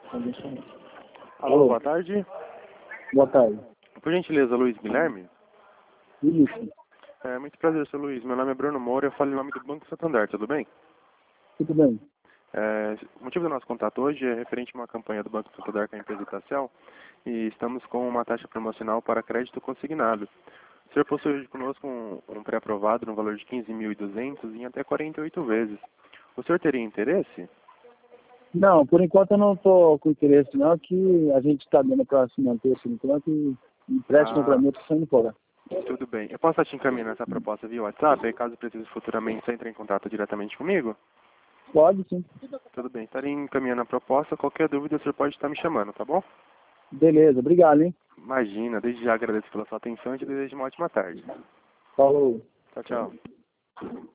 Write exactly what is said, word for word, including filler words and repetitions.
Alô, Alô, boa tarde. Boa tarde. Por gentileza, Luiz Guilherme? Isso. É, muito prazer, seu Luiz. Meu nome é Bruno Moura, eu falo em nome do Banco Santander, tudo bem? Tudo bem. É, o motivo do nosso contato hoje é referente a uma campanha do Banco Santander com a empresa Itacel e estamos com uma taxa promocional para crédito consignado. O senhor possui hoje conosco um, um pré-aprovado no valor de quinze mil e duzentos em até quarenta e oito vezes. O senhor teria interesse? Não, por enquanto eu não estou com interesse não, que a gente está dando para se manter por enquanto e empréstimo para Ah, mim eu estou saindo fora. tudo bem. Eu posso te encaminhar essa proposta via WhatsApp, aí caso precise futuramente você entre em contato diretamente comigo? Pode sim. Tudo bem, estarei encaminhando a proposta, qualquer dúvida o senhor pode estar me chamando, tá bom? Beleza, obrigado, hein? Imagina, desde já agradeço pela sua atenção e te desejo uma ótima tarde. Falou. Tchau, tchau.